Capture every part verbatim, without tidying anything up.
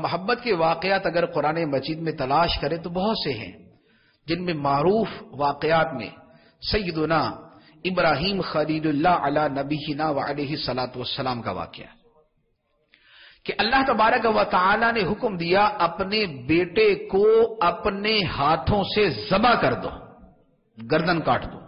محبت کے واقعات اگر قرآن مجید میں تلاش کریں تو بہت سے ہیں، جن میں معروف واقعات میں سیدنا ابراہیم خلیل اللہ علی نبینا وعلیہ الصلوۃ والسلام کا واقعہ کہ اللہ تبارک و تعالی نے حکم دیا اپنے بیٹے کو اپنے ہاتھوں سے ذبح کر دو، گردن کاٹ دو۔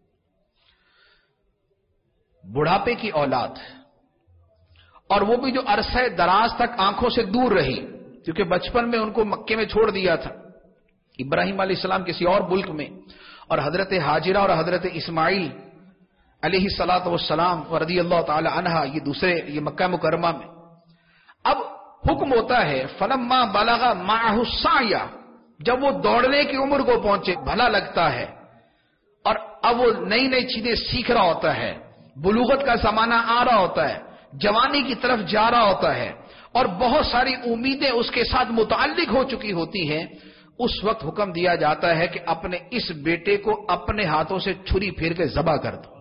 بڑھاپے کی اولاد، اور وہ بھی جو عرصہ دراز تک آنکھوں سے دور رہی، کیونکہ بچپن میں ان کو مکے میں چھوڑ دیا تھا، ابراہیم علیہ السلام کسی اور ملک میں، اور حضرت ہاجرہ اور حضرت اسماعیل علیہ الصلوۃ والسلام رضی اللہ تعالی عنہ یہ دوسرے یہ مکہ مکرمہ میں۔ اب حکم ہوتا ہے فلما بلغ معه السعی، جب وہ دوڑنے کی عمر کو پہنچے، بھلا لگتا ہے، اور اب وہ نئی نئی چیزیں سیکھ رہا ہوتا ہے، بلوغت کا زمانہ آ رہا ہوتا ہے، جوانی کی طرف جا رہا ہوتا ہے، اور بہت ساری امیدیں اس کے ساتھ متعلق ہو چکی ہوتی ہیں، اس وقت حکم دیا جاتا ہے کہ اپنے اس بیٹے کو اپنے ہاتھوں سے چھری پھیر کے ذبح کر دو۔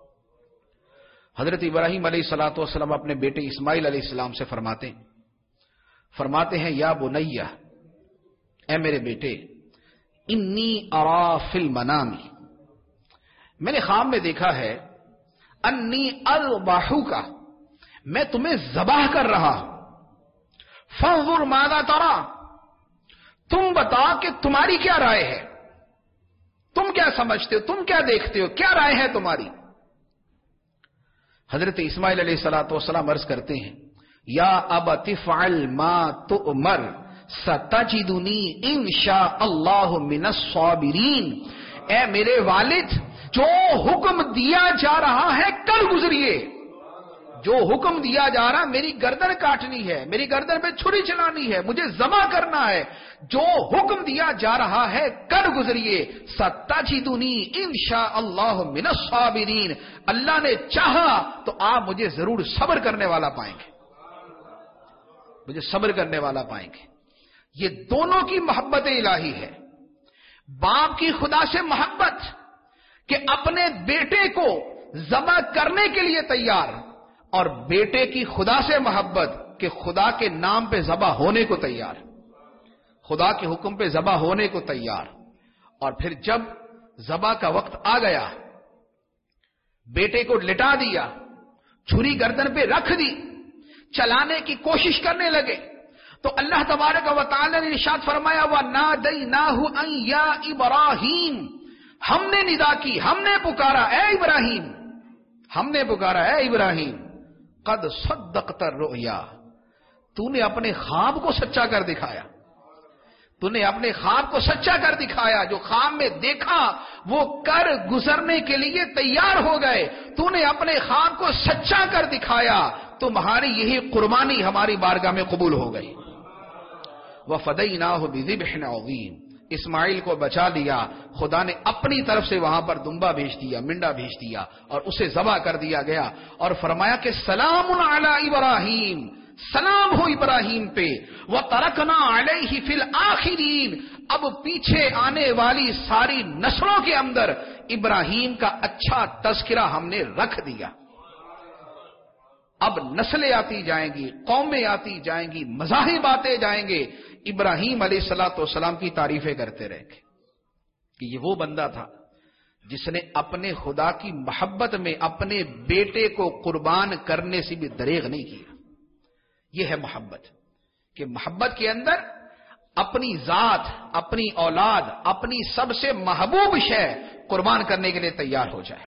حضرت ابراہیم علیہ الصلوۃ والسلام اپنے بیٹے اسماعیل علیہ السلام سے فرماتے ہیں فرماتے ہیں یا بنیہ، اے میرے بیٹے، انی ارا فی المنام، میں نے خواب میں دیکھا ہے، انی اذبحک، میں تمہیں ذبح کر رہا ہوں، فانظر ماذا ترى، تم بتا کہ تمہاری کیا رائے ہے، تم کیا سمجھتے ہو، تم کیا دیکھتے ہو، کیا رائے ہے تمہاری؟ حضرت اسماعیل علیہ الصلوۃ والسلام عرض کرتے ہیں یا ابت افعل ما تؤمر ستجدنی انشاء اللہ من الصابرین، اے میرے والد، جو حکم دیا جا رہا ہے کل گزریے، جو حکم دیا جا رہا میری گردن کاٹنی ہے، میری گردن پہ چھری چلانی ہے، مجھے ذبح کرنا ہے، جو حکم دیا جا رہا ہے کر گزریے، ستجدنی انشاء اللہ من الصابرین، اللہ نے چاہا تو آپ مجھے ضرور صبر کرنے والا پائیں گے، مجھے صبر کرنے والا پائیں گے۔ یہ دونوں کی محبت الہی ہے، باپ کی خدا سے محبت کہ اپنے بیٹے کو ذبح کرنے کے لیے تیار، اور بیٹے کی خدا سے محبت کہ خدا کے نام پہ ذبح ہونے کو تیار، خدا کے حکم پہ ذبح ہونے کو تیار۔ اور پھر جب ذبح کا وقت آ گیا، بیٹے کو لٹا دیا، چھری گردن پہ رکھ دی، چلانے کی کوشش کرنے لگے، تو اللہ تبارک و تعالی نے ارشاد فرمایا وَنَادَيْنَاهُ أَن يَا إِبْرَاهِيمُ، ہم نے ندا کی، ہم نے پکارا، اے ابراہیم، ہم نے پکارا، اے ابراہیم، قد صدقت الرؤیا، تو نے اپنے خواب کو سچا کر دکھایا، تو نے اپنے خواب کو سچا کر دکھایا، جو خواب میں دیکھا وہ کر گزرنے کے لیے تیار ہو گئے، تو نے اپنے خواب کو سچا کر دکھایا، تمہاری یہی قربانی ہماری بارگاہ میں قبول ہو گئی۔ وَفَدَيْنَاهُ بِذِبْحٍ عَظِيمٍ، اسماعیل کو بچا لیا، خدا نے اپنی طرف سے وہاں پر دمبا بھیج دیا، منڈا بھیج دیا، اور اسے ذبح کر دیا گیا، اور فرمایا کہ سلام علی ابراہیم، سلام ہو ابراہیم پہ، وَتَرَكْنَا عَلَيْهِ فِي الْآخِرِينَ، اب پیچھے آنے والی ساری نسلوں کے اندر ابراہیم کا اچھا تذکرہ ہم نے رکھ دیا۔ اب نسلیں آتی جائیں گی، قومیں آتی جائیں گی، مذاہب آتے جائیں گے، ابراہیم علیہ الصلوۃ والسلام کی تعریفیں کرتے رہیں گے کہ یہ وہ بندہ تھا جس نے اپنے خدا کی محبت میں اپنے بیٹے کو قربان کرنے سے بھی دریغ نہیں کیا۔ یہ ہے محبت، کہ محبت کے اندر اپنی ذات، اپنی اولاد، اپنی سب سے محبوب شے قربان کرنے کے لیے تیار ہو جائے۔